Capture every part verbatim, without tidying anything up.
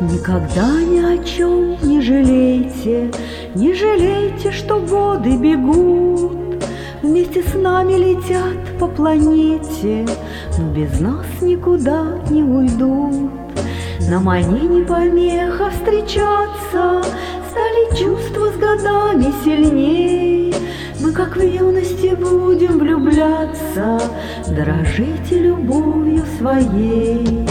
Никогда ни о чем не жалейте, не жалейте, что годы бегут, вместе с нами летят по планете, но без нас никуда не уйдут. Нам они не помеха встречаться, стали чувства с годами сильней. Мы, как в юности, будем влюбляться, дорожите любовью своей.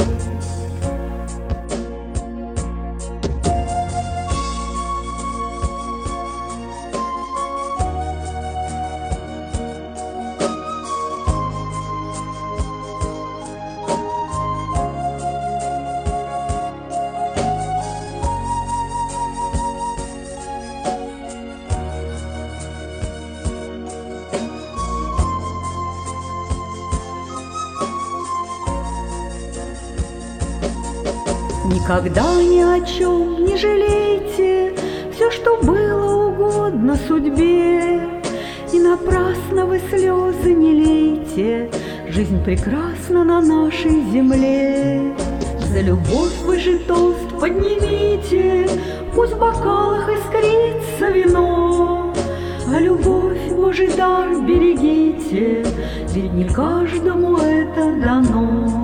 Никогда ни о чем не жалейте, все, что было угодно судьбе, и напрасно вы слезы не лейте, жизнь прекрасна на нашей земле. За любовь вы же тост поднимите, пусть в бокалах искрится вино, а любовь, Божий дар, берегите, ведь не каждому это дано.